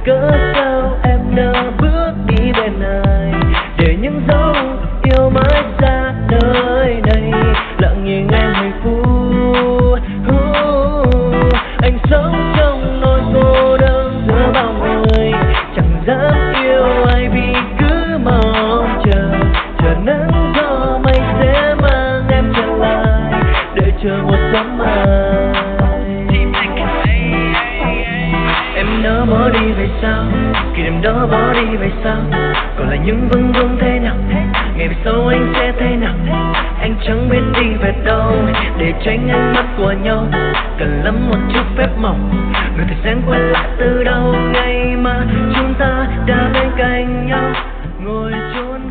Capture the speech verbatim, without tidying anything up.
cớ sao em nỡ bước đi bên ai, để những dấu yêu mãi xa nơi này. Lặng nhìn em hạnh phúc, anh sống trong nỗi cô đơn giữa bao người, chẳng dám yêu ai vì cứ mong chờ. Chờ nắng gió mây sẽ mang em trở lại, đợi chờ một sớm mai. Em nỡ bỏ đi về sao, kỷ niệm đó bỏ đi về sao, còn lại những vâng vương thế nào, ngày về sau anh sẽ thế nào. Anh chẳng biết đi về đâu để tránh ánh mắt của nhau, cần lắm một chút phép màu, người thời gian quay lại từ đâu, ngày mà chúng ta đã bên cạnh nhau, ngồi chốn